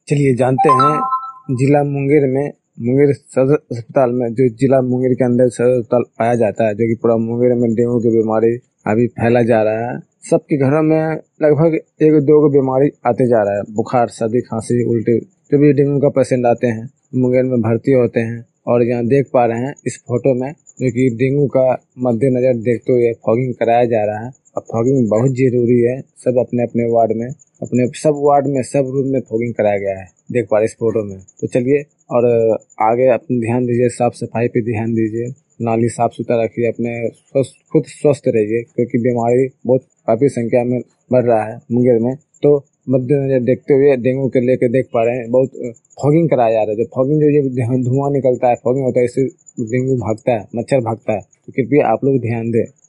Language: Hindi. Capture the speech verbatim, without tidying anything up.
चलिए जानते हैं जिला मुंगेर में मुंगेर सदर अस्पताल में जो जिला मुंगेर के अंदर सदर अस्पताल पाया जाता है, जो कि पूरा मुंगेर में डेंगू की बीमारी अभी फैला जा रहा है। सबके घरों में लगभग एक दो को बीमारी आते जा रहा है। बुखार, सर्दी, खांसी, उल्टी, जो भी डेंगू का पेशेंट आते हैं मुंगेर में भर्ती होते हैं। और यहाँ देख पा रहे हैं इस फोटो में जो कि डेंगू का मद्देनजर देखते हुए फॉगिंग कराया जा रहा है। अब फॉगिंग बहुत जरूरी है। सब अपने अपने वार्ड में अपने सब वार्ड में सब रूम में फॉगिंग कराया गया है, देख पा रहे इस फोटो में। तो चलिए और आगे अपने ध्यान दीजिए, साफ सफाई पे ध्यान दीजिए, नाली साफ सुथरा रखिए, अपने स्वस्थ खुद स्वस्थ रहिए क्योंकि बीमारी बहुत काफी संख्या में बढ़ रहा है मुंगेर में। तो मद्देनजर देखते हुए डेंगू के लेके देख पा रहे हैं बहुत फॉगिंग कराया जा रहा है। जो फॉगिंग जो ये धुआं निकलता है, फॉगिंग होता है, इससे डेंगू भागता है, मच्छर भागता है। तो कृपया आप लोग ध्यान दें।